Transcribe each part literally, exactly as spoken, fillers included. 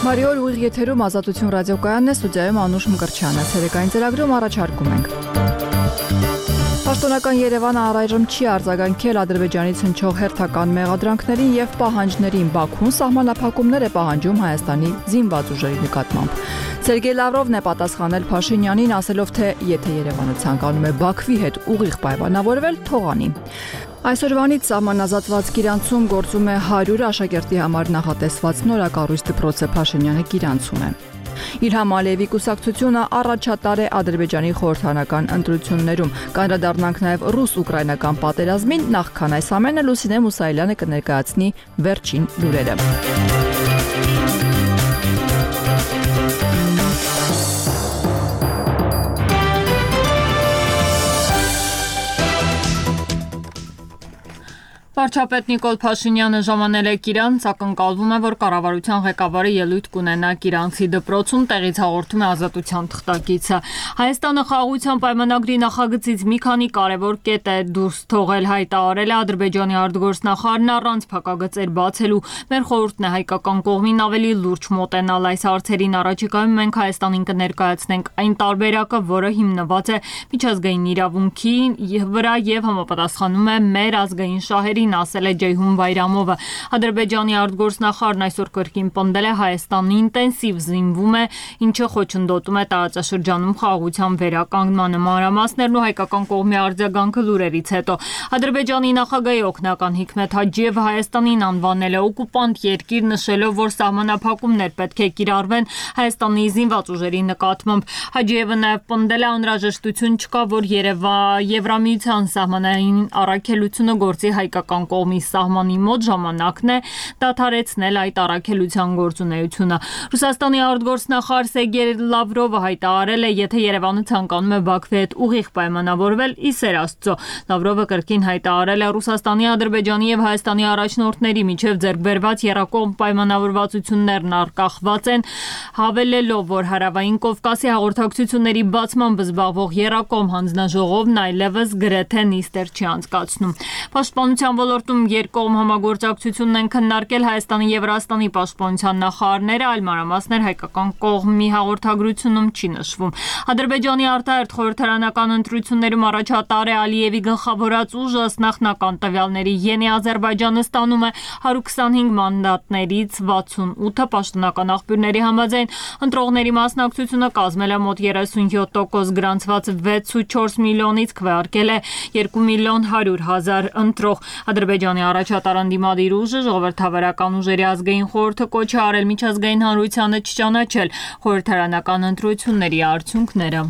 Բարի օր, ուղիղ եթերում Ազատություն ռադիոկայանն է, ստուդիայում Անուշ Մկրտչյանը, ցերեկային ծրագրում առաջարկում ենք։ Պաշտոնական Երևանը առայժմ չի արձագանքել Ադրբեջանից հնչող հերթական մեղադրանքներին եւ պահանջներին։ Բաքուն սահմանափակումներ է պահանջում Հայաստանի զինված ուժերի նկատմամբ։ Սերգեյ Լավրովն է պատասխանել Փաշինյանին, ասելով, թե եթե Երևանը ցանկանում է Բաքվի հետ ուղիղ պայմանավորվել, թող անի։ Այսօրվանից սահմանազատված Կիրանցում գործում է հարյուր աշակերտի համար նախատեսված նորակառույց դպրոցը, Փաշինյանը Կիրանցում է։ Իլհամ Ալիևի կուսակցությունը առաջատար է Ադրբեջանի խորհրդարանական ընտրություններում։ Կանդրադառնանք նաև ռուս-ուկրաինական պատերազմին, նախքան այս ամենը Լուսինե Մուսայելյանը կներկայացնի վերջին լուրերը։ Վարչապետ Նիկոլ Փաշինյանը ժամանել է Կիրանց, ակնկալվում է, որ կառավարության ղեկավարը ելույթ կունենա Կիրանցի դպրոցում, տեղից հաղորդում է Ազատության թղթակիցը։ Հայաստանը խաղաղության պայմանագրի նախագծից մի քանի կարևոր կետ է դուրս թողել, հայտարարել է Ադրբեջանի արտգործնախարարն առանց փակագծեր բացելու։ Մեր խորհուրդն է հայկական կողմին ավելի լուրջ մոտենալ այս հարցերին։ Առաջիկայում մենք Հայաստանին կներկայացնենք այն տարբերակը, որը հիմնված է միջազգային իրավունքի վրա եւ համապատասխանում է մեր ազգային շահերին, ասել է Ջեյհուն Բայրամովը։ Ադրբեջանի արտգործնախարարն այսօր կրկին պնդել է Հայաստանը ինտենսիվ զինվում է, ինչը խոչընդոտում է տարածաշրջանում խաղաղության վերականգնմանը։ Մանրամասներն ու հայկական կողմի արձագանքը լուրերից հետո Ադրբեջանի նախագահի օգնական Հիկմեթ Հաջիևը Հայաստանին անվանել է օկուպանտ երկիր, նշելով, որ սահմանափակումներ պետք է կիրառվեն Հայաստանի զինված ուժերի նկատմամբ։ Հաջիևը նաև պնդել է անհրաժեշտություն չկա, որ Եվրամիության սահմանային առաքելությունը գործի հայկական կողմի սահմանի մոտ, ժամանակն է դադարեցնել այդ առաքելության գործունեությունը։ Ռուսաստանի արտգործնախարար Սերգեյ Լավրովը հայտարարել է, եթե Երևանը ցանկանում է Բաքվի հետ ուղիղ պայմանավորվել, ի սեր Աստծո։ Լավրովը կրկին հայտարարել է Ռուսաստանի, Ադրբեջանի եւ Հայաստանի առաջնորդների միջև ձեռքբերված եռակողմ պայմանավորվածություններն արկախված են, հավելելով, որ Հարավային Կովկասի հաղորդակցությունների բացմամբ զբաղվող եռակողմ հանձնաժողովն այլևս գրեթե նիստեր չի անցկացնում։ Պաշտպանության ոլորտում երկկողմ համագործակցությունն են քննարկել Հայաստանի եւ Վրաստանի պաշտպանության նախարարները, այլ մանրամասներ հայկական կողմի հաղորդագրությունում չի նշվում։ Ադրբեջանի արտահերթ խորհրդարանական ընտրություններում առաջատար է Ալիևի գլխավորած ուժը, ըստ նախնական տվյալների Յենի Ադրբեջանը ստանում է հարյուր քսանհինգ մանդատներից վաթսունութը, պաշտոնական աղբյուրների համաձայն ընտրողների մասնակցությունը կազմել է մոտ երեսունյոթ տոկոս, գրանցված վեց ու չորս միլիոնից քվեարկել է երկու միլիոն հարյուր հազար ընտրող։ Ադրբեջանի առաջատար ընդդիմադիր ուժը ժողովրդավարական ուժերի ազգային խորհուրդը կոչ է արել միջազգային հանրությանը չճանաչել խորհրդարանական ընտրությունների արդյունքները։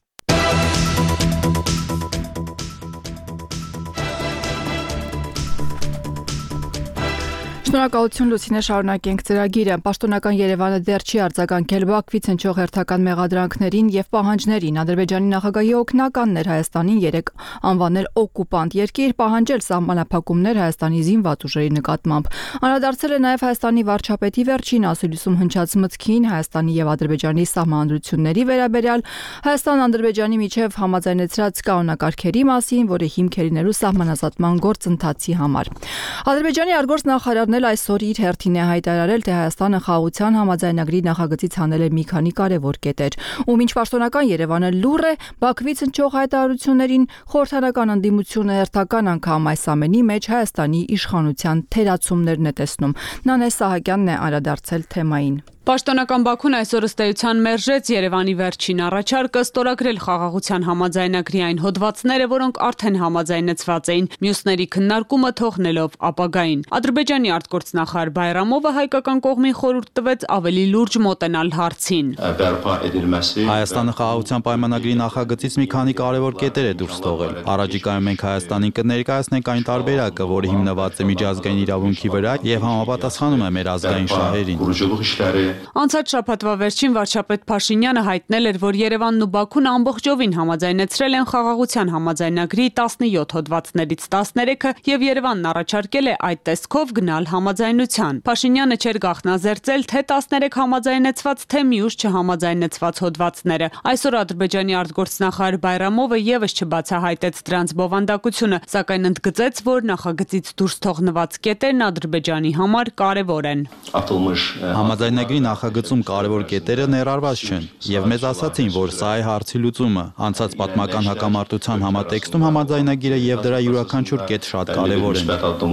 Շնորհակալություն Լուսինե, շարունակենք ծրագիրը։ Պաշտոնական Երևանը դեռ չի արձագանքել Բաքվից հնչող հերթական մեղադրանքներին եւ պահանջներին։ Ադրբեջանի նախագահի օգնականն էր Հայաստանին երեկ անվանել օկուպանտ երկիր, պահանջել սահմանափակումներ Հայաստանի զինված ուժերի նկատմամբ։ Անդրադարձել է նաեւ Հայաստանի վարչապետի վերջին ասուլիսում հնչած մտքին Հայաստանի եւ Ադրբեջանի սահմանադրությունների վերաբերյալ, Հայաստան-Ադրբեջանի միջև համաձայնեցրած կանոնակարգերի մասին, որը հիմք է լինելու սահմանազատման գործընթացի համար։ Ադրբեջանի արտգործնախարարն այսօր իր հերթին է հայտարարել, թե Հայաստանը խաղաղության համաձայնագրի նախագծից հանել է մի քանի կարևոր կետեր, ու մինչ պաշտոնական Երևանը լուռ է Բաքվից հնչող հայտարարություններին, խորհրդարանական ընդդիմությունը հերթական անգամ այս ամենի մեջ Հայաստանի իշխանության թերացումներն է տեսնում։ Նանե Սահակյանն է անդրադարձել թեմային։ Պաշտոնական Բաքուն այսօր ըստ էության մերժեց Երևանի վերջին առաջարկը ստորագրել խաղաղության համաձայնագրի այն հոդվածները, որոնք արդեն համաձայնեցված էին, մյուսների քննարկումը թողնելով ապագային։ Ադրբեջանի արտգործնախարար Բայրամովը հայկական կողմին խորհուրդ տվեց ավելի լուրջ մոտենալ հարցին։ Հայաստանը խաղաղության պայմանագրի նախագծից մի քանի կարևոր կետեր է դուրս թողել։ Առաջիկայում մենք Հայաստանին կներկայացնենք այն տարբերակը, որը հիմնված է միջազգային իրավունքի վրա եւ համապատասխանում է մեր ազգային շահերին։ Անցած շաբաթվա վերջին վարչապետ Փաշինյանը հայտնել էր, որ Երևանն ու Բաքուն ամբողջովին համաձայնեցրել են խաղաղության համաձայնագրի տասնյոթ հոդվածներից տասներեքը եւ Երևանն առաջարկել է այդ տեսքով գնալ համաձայնության։ Փաշինյանը չէր գաղտնազերծել թե տասներեք համաձայնեցված, թե մյուս չհամաձայնեցված հոդվածները։ Այսօր Ադրբեջանի արտգործնախարար Բայրամովը եւս չբացահայտեց դրանց բովանդակությունը, սակայն ընդգծեց, որ նախագծից դուրս թողնված կետերն Ադրբեջանի համար կարևոր են։ Համաձայնագրի Հայաստանի նախագծում կարևոր կետերը ներառված չեն, եւ մեզ ասացին, որ սա է հարցի լուծումը։ Անցած պատմական հակամարտության համատեքստում համաձայնագիրը եւ դրա յուրաքանչյուր կետ շատ կարևոր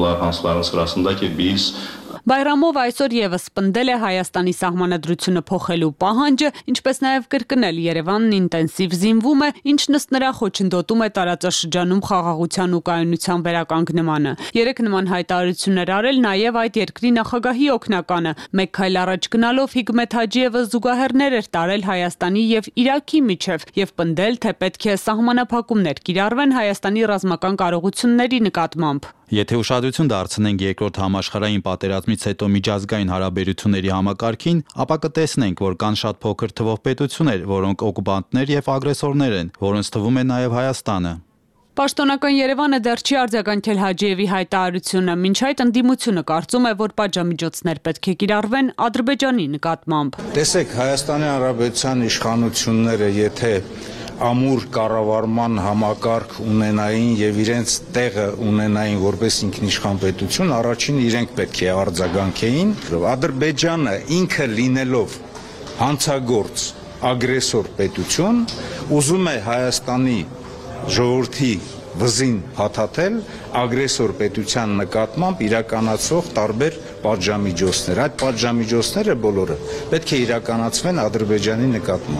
են։ Բայրամով այսօր եւս պնդել է Հայաստանի սահմանադրությունը փոխելու պահանջը, ինչպես նաեւ կրկնել Երևանն ինտենսիվ զինվում է, ինչն ըստ նրա խոչընդոտում է տարածաշրջանում խաղաղության ու կայունության վերականգնմանը։ Երեք նման հայտարարություններ արել նաեւ այդ երկրի նախագահի օգնականը։ Մեկ քայլ առաջ գնալով Հիկմետ Հաջիևը զուգահեռներ էր տարել Հայաստանի եւ Իրաքի միջև եւ պնդել, թե պետք է սահմանափակումներ կիրառվեն Հայաստանի ռազմական կարողությունների նկատմամբ։ Եթե ուշադրություն դարձնենք երկրորդ համաշխարհային պատերազմից հետո միջազգային հարաբերությունների համակարգին, ապա կտեսնենք, որ կան շատ փոքր թվով պետություններ, որոնք օկուպանտներ եւ ագրեսորներ են, որոնց թվում է նաեւ Հայաստանը։ Պաշտոնական Երևանը դեռ չի արձագանքել Հաջիևի հայտարարությունը, մինչ այդ ընդդիմությունը կարծում է, որ պատժամիջոցներ պետք է կիրառվեն Ադրբեջանի նկատմամբ։ Տեսեք, Հայաստանի Հանրապետության իշխանությունները, եթե ամուր կառավարման համակարգ ունենային եւ իրենց տեղը ունենային որպես ինքնիշխան պետություն, առաջին իրենք պետք է արձագանքեին։ Ադրբեջանը ինքը լինելով հանցագործ ագրեսոր պետություն, ուզում է Հայաստանի ժողովրդի վզին փաթաթել ագրեսոր պետության նկատմամբ իրականացող տարբեր պատժամիջոցներ։ Այդ պատժամիջոցները բոլորը պետք է իրականացվեն Ադրբեջանի նկատմամբ։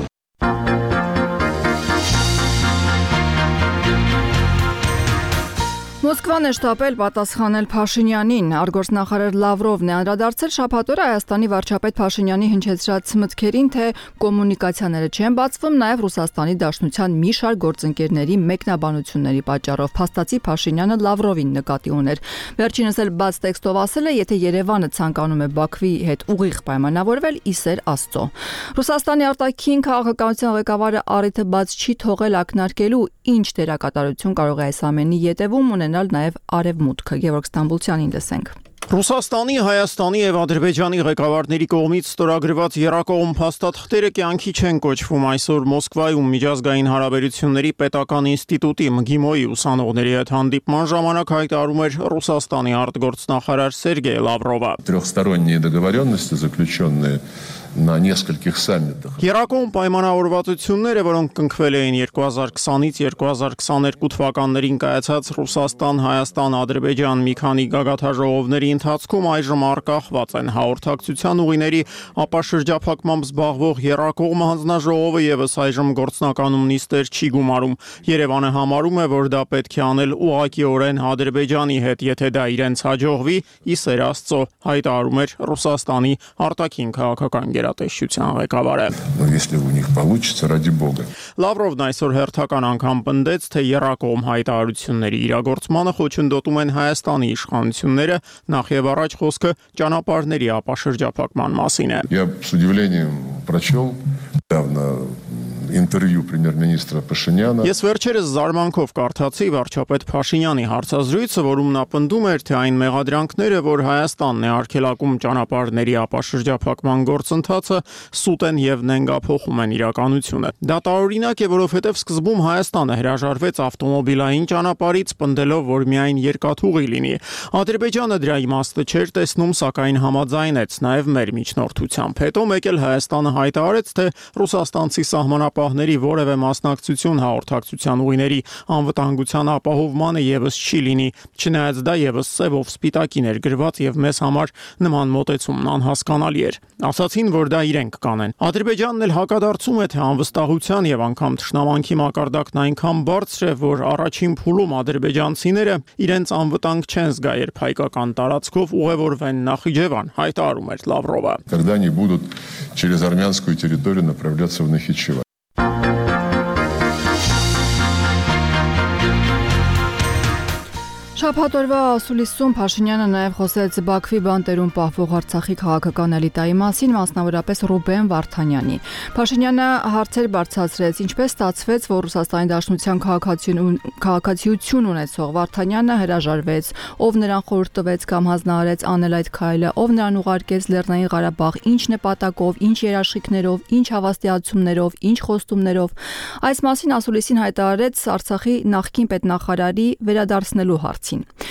Մոսկվան է շտապել պատասխանել Փաշինյանին։ Արտգործնախարար Լավրովն է անդրադարձել շաբաթ օրը Հայաստանի վարչապետ Փաշինյանի հնչեցրած մտքերին, թե կոմունիկացիաները չեն բացվում, նաև Ռուսաստանի Դաշնության մի շարք գործընկերների մեկնաբանությունների պատճառով։ Փաստացի Փաշինյանը Լավրովին նկատի ուներ։ Վերջինս էլ բաց տեքստով ասել է, եթե Երևանը ցանկանում է Բաքվի հետ ուղիղ պայմանավորվել, իսեր Աստծո։ Ռուսաստանի արտաքին քաղաքականության ղեկավարը առիթը բաց չի թողել ակնարկելու, ինչ դերակատարություն կարող է այս ամենի ետևում ունենալ նաև Արևմուտքը։ Գևորգ Ստամբուլցյանին լսենք։ Ռուսաստանի, Հայաստանի եւ Ադրբեջանի ղեկավարների կողմից ստորագրված եռակողմ փաստաթղթերը կյանքի չեն կոչվում այսօր Մոսկվայում միջազգային հարաբերությունների պետական ինստիտուտի ՄԳԻՄՈ-ի ուսանողների հետ հանդիպման ժամանակ հայտարարում էր Ռուսաստանի արտգործնախարար Սերգեյ Լավրովը։ Трехсторонние договоренности, заключенные на нескольких саммитах. Երակոմ պայմանավորվածությունները, որոնք կնքվել էին երկու հազար քսանից երկու հազար քսաներկու թվականներին կայացած Ռուսաստան, Հայաստան, Ադրբեջան մի քանի գագաթաժողովների ընթացքում այժմ արկախված են հաղորդակցության ուղիների ապաշրջափակմամբ զբաղվող Երակողմ հանձնաժողովը եւս այժմ գործնականում նիստեր չի գումարում։ Երևանը համարում է, որ դա պետք է անել ուղղակիորեն Ադրբեջանի հետ, եթե դա իրենց հաջողվի, իսեր Աստծո, հայտարարում էր Ռուսաստանի արտաքին քաղաքական գերատեսչության ղեկավարը։ Լավրովն այսօր հերթական անգամ պնդեց, թե եռակողմ հայտարարությունների իրագործմանը խոչընդոտում են Հայաստանի իշխանությունները, նախ եւ առաջ խոսքը ճանապարհների ապաշրջափակման մասին է։ Я с удивлением прочел недавно интервью премьер-министра Пашиняна. Ես վերջերս զարմանքով կարդացի վարչապետ Փաշինյանի հարցազրույցը, որում նա պնդում էր, թե այն մեղադրանքները, որ Հայաստանն է արգելակում ճանապարհների ապաշրջափակման գործընթացը, սուտ են եւ նենգափոխում են իրականությունը։ Դա տարօրինակ է, որովհետեւ սկզբում Հայաստանը հրաժարվեց ավտոմոբիլային ճանապարհից, պնդելով, որ միայն երկաթուղի լինի։ Ադրբեջանը դրա իմաստը չէր տեսնում, սակայն համաձայնեց նաեւ մեր միջնորդությամբ։ Հետո մեկ էլ Հայաստանը հայտարարեց, թե ռուսաստանցի սահմանապահների որևէ մասնակցություն հաղորդակցության ուղիների անվտանգության ապահովմանը եւս չի լինի, չնայած դա եւս սևով սպիտակին էր գրված եւ մեզ համար նման մոտեցումն անհասկանալի էր։ Ասացին, որ դա իրենք կանեն։ Ադրբեջանն էլ հակադարձում է, թե անվստահության եւ անգամ թշնամանքի մակարդակն այնքան բարձր է, որ առաջին փուլում ադրբեջանցիները իրենց անվտանգ չեն զգա, երբ հայկական տարածքով ուղևորվեն Նախիջևան, հայտարարում էր Լավրովը։ Когда они будут через армянскую территорию направляться в Нахичевань. Շաբաթ օրվա ասուլիսում Փաշինյանը նաև խոսեց Բաքվի բանտերում պահվող Արցախի քաղաքական էլիտայի մասին, մասնավորապես Ռուբեն Վարդանյանի։ Փաշինյանը հարցեր բարձրացրեց, ինչպես ստացվեց, որ Ռուսաստանի Դաշնության քաղաքացիություն ունեցող Վարդանյանը հրաժարվեց, ով նրան խորհուրդ տվեց կամ հանձնարարեց անել այդ քայլը, ով նրան ուղարկեց Լեռնային Ղարաբաղ, ինչ նպատակով, ինչ երաշխիքներով, ինչ հավաստիացումներով, ինչ խոստումներով։ Այս մասին ասուլիսին հայտարարեց Արցախի նախկին պետնախարարի վերադարձնելու հարցին։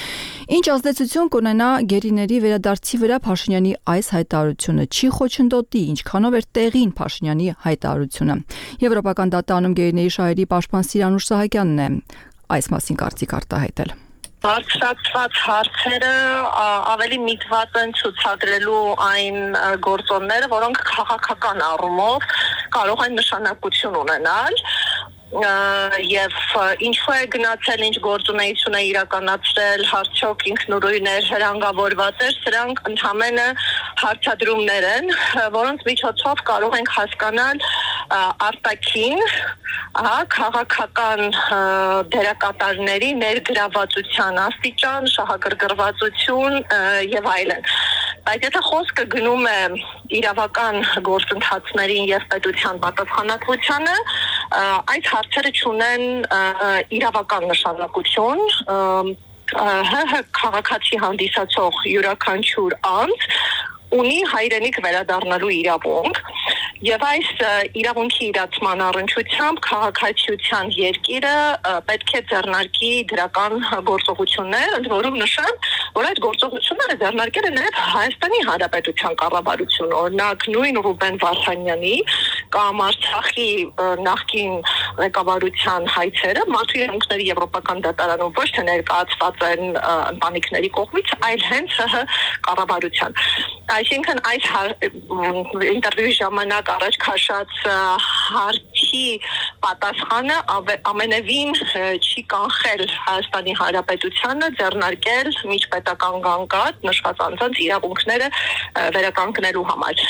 Ինչ ազդեցություն կունենա գերիների վերադարձի վրա Փաշինյանի այս հայտարարությունը, չի խոչընդոտի, ինչքանով էր տեղին Փաշինյանի հայտարարությունը։ Եվրոպական դատարանում գերիների շահերի պաշտպան Սիրանուշ Սահակյանն է այս մասին կարծիք արտահայտել։ Բարձրացված հարցերը ավելի միտված են ցուցադրելու այն գործոնները, որոնք քաղաքական առումով կարող են նշանակություն ունենալ եւ ինչու է գնացել, ինչ գործունեություն է իրականացրել, արդյոք ինքնուրույն էր, հրանգավորված էր, սրանք ընդհանրապես հարցադրումներ են, որոնց միջոցով կարող ենք հասկանալ արտաքին, ահա, քաղաքական դերակատարների ներգրավվածության աստիճան, շահագրգռվածություն եւ այլն։ Բայց եթե խոսքը գնում է իրավական գործընթացներին եւ պետության պատասխանատվությանը, այդ հարցերը չունեն իրավական նշանակություն, ՀՀ քաղաքացի հանդիսացող յուրաքանչյուր անձ ունի հայրենիք վերադառնալու իրավունք եւ այս իրավունքի իրացման առնչությամբ քաղաքացիության երկիրը պետք է ձեռնարկի դրական գործողություններ, ընդ որում նշեմ, որ այդ գործողությունները ձեռնարկել է նաեւ Հայաստանի Հանրապետության կառավարությունը, օրինակ նույն Ռուբեն Վարդանյանի կամ Արցախի նախկին ղեկավարության հայցերը մարդու իրավունքների եվրոպական դատարանում ոչ թե ներկայացված են ընտանիքների կողմից, այլ հենց ՀՀ կառավարության։ Այսինքն այս ինտերվյուի ժամանակ առաջ քաշած հարցի պատասխանը ամենևին չի կանխել Հայաստանի Հանրապետությանը ձեռնարկել միջպետական գանգատ նշված անձանց իրավունքները վերականգնելու համար։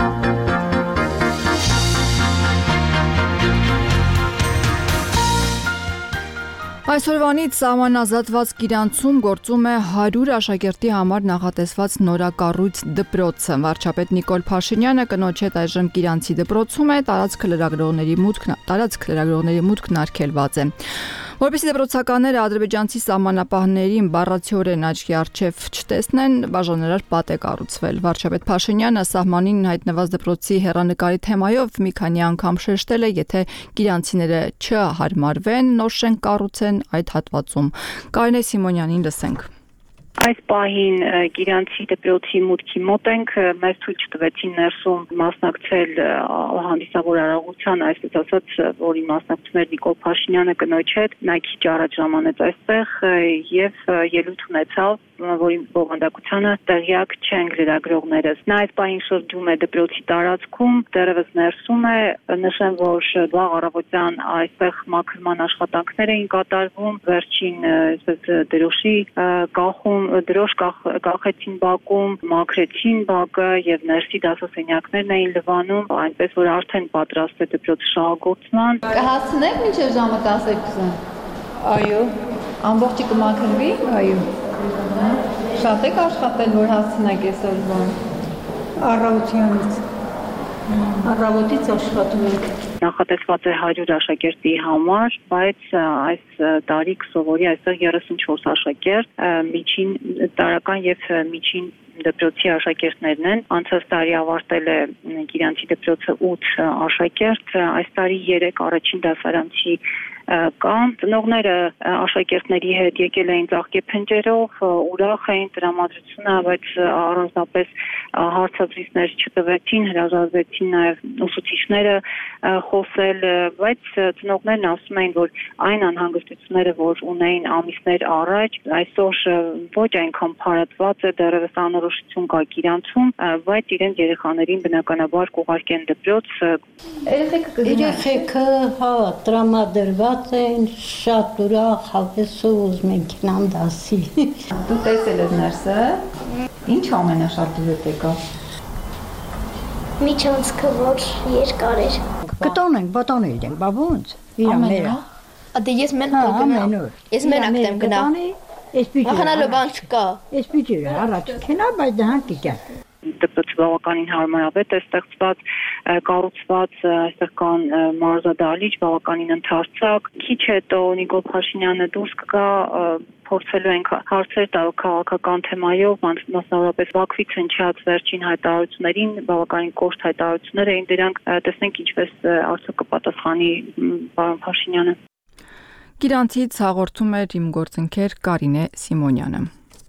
Այսօրվանից սահմանազատված Կիրանցում գործում է հարյուր աշակերտի համար նախատեսված նորակառույց դպրոցը։ Վարչապետ Նիկոլ Փաշինյանը կնոջ հետ այժմ Կիրանցի դպրոցում է, տարածք լրագրողների մուտքն տարածք լրագրողների մուտքն արգելված է։ Որպեսզի դպրոցականները ադրբեջանցի սահմանապահներին բառացիորեն աչքի առջև չտեսնեն, բաժանարար պատ է կառուցվել։ Վարչապետ Փաշինյանը սահմանին հայտնված դպրոցի հեռանկարի թեմայով մի քանի անգամ շեշտել է, եթե կիրանցիները չհարմարվեն, նոր շենք կառուցեն այդ հատվածում։ Կարինե Սիմոնյանին լսենք։ Այս պահին Կիրանցի դպրոցի մուտքի մոտ ենք, մեզ ցույց տվեցին ներսում մասնակցել հանդիսավոր արարողության, այսպես ասած, որի մասնակցում էր Նիկոլ Փաշինյանը կնոջ հետ, նա քիչ առաջ ժամանեց այստեղ եւ ելույթ ունեցավ, որի բովանդակությանը տեղյակ չեն լրագրողներս։ Նա այս պահին շրջում է դպրոցի տարածքում, դեռևս ներսում է, նշեմ, որ վաղ առավոտյան այստեղ մաքրման աշխատանքներ էին կատարվում, վերջին այսպես դրոշի կախում դրոշ կախեցին բակում, մաքրեցին բակը եւ ներսի դասասենյակներն էին լվանում, այնպես որ արդեն պատրաստ է դպրոցը շահագործման։ Կհասցնեք մինչև ժամը տասներկուսը։ Այո։ Ամբողջը կմաքրվի։ Այո։ Շատ եք աշխատել, որ հասցնեք այսօր բան։ Առավոտյանից։ Առավոտից աշխատում ենք։ Նախատեսված է հարյուր աշակերտի համար, բայց այս տարի կսովորի այստեղ երեսունչորս աշակերտ, միջին տարական եւ միջին դպրոցի աշակերտներն են։ Անցած տարի ավարտել է Կիրանցի դպրոցը ութ աշակերտ, այս տարի երեք առաջին դասարանցի կան։ Ծնողները աշակերտների հետ եկել էին ծաղկե փնջերով, ուրախ էին տրամադրությունը, բայց առանձնապես հարցազրույցներ չտվեցին, հրաժարվեցին նաև ուսուցիչները խոսել, բայց ծնողներն ասում էին, որ այն անհանգստությունները, որ ունեին ամիսներ առաջ, այսօր ոչ այնքան փարատված է, դեռևս անորոշություն կա Կիրանցում, բայց իրենց երեխաներին բնականաբար կուղարկեն դպրոց։ Երեխեքը հա տրամադրված են, շատ ուրախ, հավեսով ուզում են գնան դասի։ Դու տեսել ես ներսը, ինչ ամենաշատ դուր եկա։ Միջանցքը, որ երկար էր։ Կտոն ենք, բատանել ենք, բա ոնց։ Ամենը։ Ադե ես մենակ գնամ։ Ես մենակ եմ գնամ։ Ախանալու բան չկա։ Ես պիտի առաջ քնա, բայց դահան կիկա։ Դպրոցը բավականին հարմարավետ է ստեղծված, կառուցված, այստեղ կան մարզադահլիճ, բավականին ընդարձակ։ Քիչ հետո Նիկոլ Փաշինյանը դուրս կգա, փորձելու ենք հարցեր տալ քաղաքական թեմայով, մասնավորապես Բաքվից հնչած վերջին հայտարարություններին, բավականին կոշտ հայտարարություններ էին դրանք, տեսնենք ինչպես արդյոք կպատասխանի պարոն Փաշինյանը։ Կիրանցից հաղորդում էր իմ գործընկեր Կարինե Սիմոնյանը։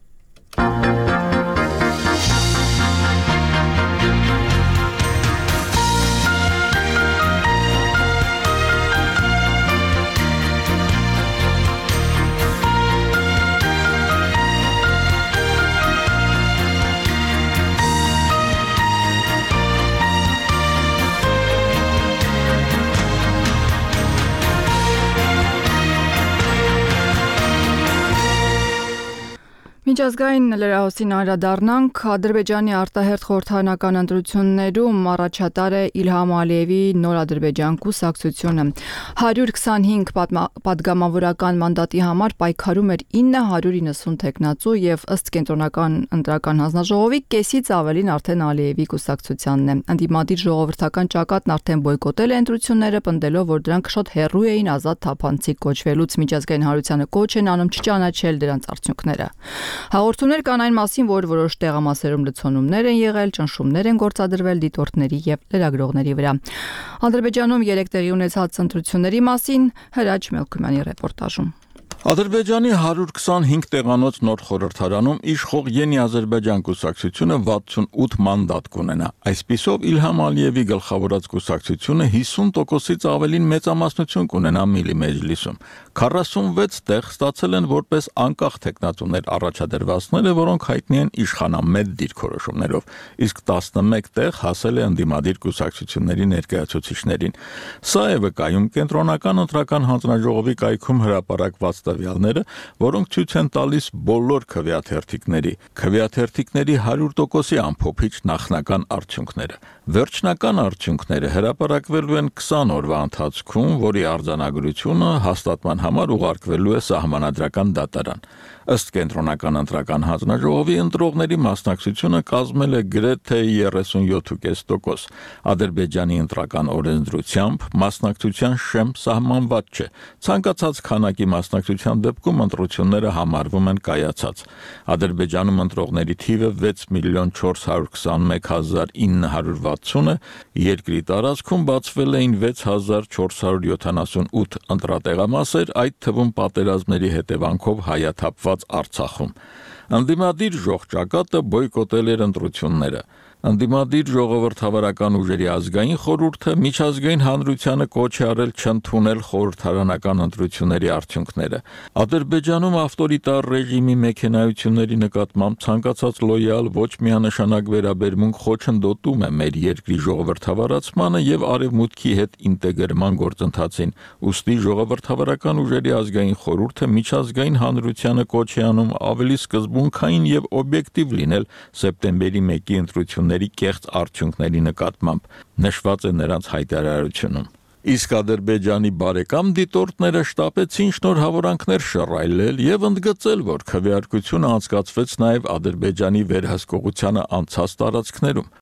Միջազգային լրահոսին անդրադառնանք Ադրբեջանի արտահերթ խորհրդարանական ընտրություններում առաջատար է Իլհամ Ալիևի նոր Ադրբեջան կուսակցությունը հարյուր քսանհինգ պատգամավորական մանդատի համար պայքարում էր ինը հարյուր իննսուն տեխնացու եւ ըստ կենտրոնական ընտրական հանձնաժողովի կեսից ավելին արդեն Ալիևի կուսակցությանն է ընդդիմադիր ժողովրդական ճակատն արդեն բոյկոտել է ընտրությունները պնդելով որ դրանք շատ հեռու էին ազատ թափանցիկ կոչվելուց միջազգային հանրությանը կոչ են անում չճանաչել դրանց արդյունքները Հաղորդումներ կան այն մասին, որ որոշ տեղամասերում լցոնումներ են եղել, ճնշումներ են գործադրվել դիտորդների եւ լրագրողների վրա։ Ադրբեջանում երեք տեղի ունեցած ընտրությունների մասին Հրաչ Մելքումյանի ռեպորտաժում։ Ադրբեջանի հարյուր քսանհինգ տեղանոց նոր խորհրդարանում իշխող Յենի Ադրբեջան կուսակցությունը վաթսունութ մանդատ կունենա։ Այսպիսով Իլհամ Ալիևի գլխավորած կուսակցությունը հիսուն տոկոսից ավելին մեծամասնություն կունենա Միլի մեջլիսում։ քառասունվեց տեղ ստացել են որպես անկախ տեխնատուներ առաջադրվածները, որոնք հայտնի են իշխանամետ դիրքորոշումներով, իսկ տասնմեկ տեղ հասել է ընդդիմադիր կուսակցությունների ներկայացուցիչներին։ Սա է վկայում կենտրոնական ընտրական հանձնաժողովի կայքում հրապարակված տվյալները, որոնք ցույց են տալիս բոլոր քվեաթերթիկների, քվեաթերթիկների հարյուր տոկոսի ամփոփիչ նախնական արդյունքները։ Վերջնական արդյունքները հրապարակվելու են քսան օրվա ընթացքում, որի արձանագրությունը հաստատման համար ուղարկվելու է սահմանադրական դատարան։ Ըստ կենտրոնական ընտրական հանձնաժողովի ընտրողների մասնակցությունը կազմել է գրեթե երեսունյոթ կόμμα պենս տոկոս։ Ադրբեջանի ընտրական օրենսդրությամբ մասնակցության շեմ սահմանված չէ։ Ցանկացած քանակի մասնակցության դեպքում ընտրությունները համարվում են կայացած։ Ադրբեջանում ընտրողների թիվը վեց միլիոն չորս հարյուր քսանմեկ հազար ինը հարյուր վաթսուն է, երկրի տարածքում բացվել էին վեց հազար չորս հարյուր յոթանասունութ ընտրատեղամասեր, այդ թվում պատերազմների հետևանքով հայաթափված Արցախում։ Ընդդիմադիր ժողջակատը բոյկոտել էր ընտրությունները։ Ընդդիմադիր ժողովրդավարական ուժերի ազգային խորհուրդը միջազգային հանրությանը կոչ է արել չընդունել խորհրդարանական ընտրությունների արդյունքները։ Ադրբեջանում ավտորիտար ռեժիմի մեքենայությունների նկատմամբ ցանկացած լոյալ ոչ միանշանակ վերաբերմունք խոչընդոտում է մեր երկրի ժողովրդավարացմանը եւ արևմուտքի հետ ինտեգրման գործընթացին։ Ուստի ժողովրդավարական ուժերի ազգային խորհուրդը միջազգային հանրությանը կոչ է անում ավելի սկզբունքային եւ օբյեկտիվ լինել սեպտեմբերի մեկի ընտրությունների կեղծ արդյունքների նկատմամբ, նշված է նրանց հայտարարությունում։ Իսկ Ադրբեջանի բարեկամ դիտորդները շտապեցին շնորհավորանքներ շռայլել եւ ընդգծել, որ քվեարկությունը անցկացվեց նաեւ Ադրբեջանի վերահսկողությանը անցած տարածքներում։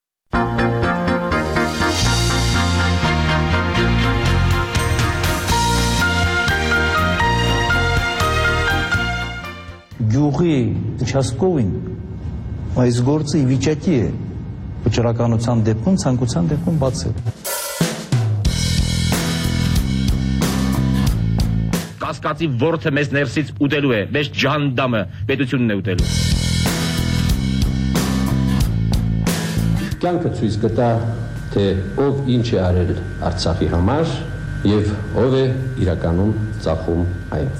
Գյուղի участковին այս գործը ի վիճակի է վճռականության դեպքում, ցանկության դեպքում բացել։ Կասկածի որդը մեզ ներսից ուտելու է, մեզ ջանդամը պետությունն է ուտելու։ Կյանքը ցույց կտա, թե ով ինչ է արել Արցախի համար եւ ով է իրականում ծախում այն։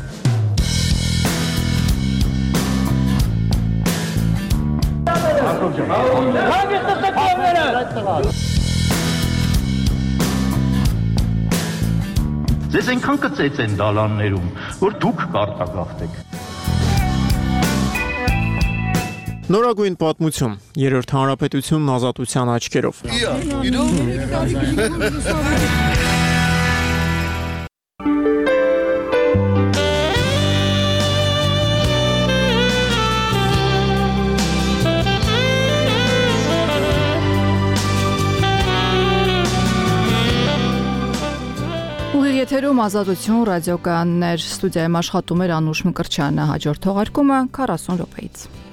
Ձեզ այնքան կծեց են դալաններում, որ դուք կարտագաղթեք։ Նորագույն պատմություն, երրորդ հանրապետությունն ազատության աչքերով։ Եթերում ազատություն ռադիոկայաններ, ստուդիայում աշխատում էր Անուշ Մկրտչյանը, հաջորդ թողարկումը քառասուն րոպեից։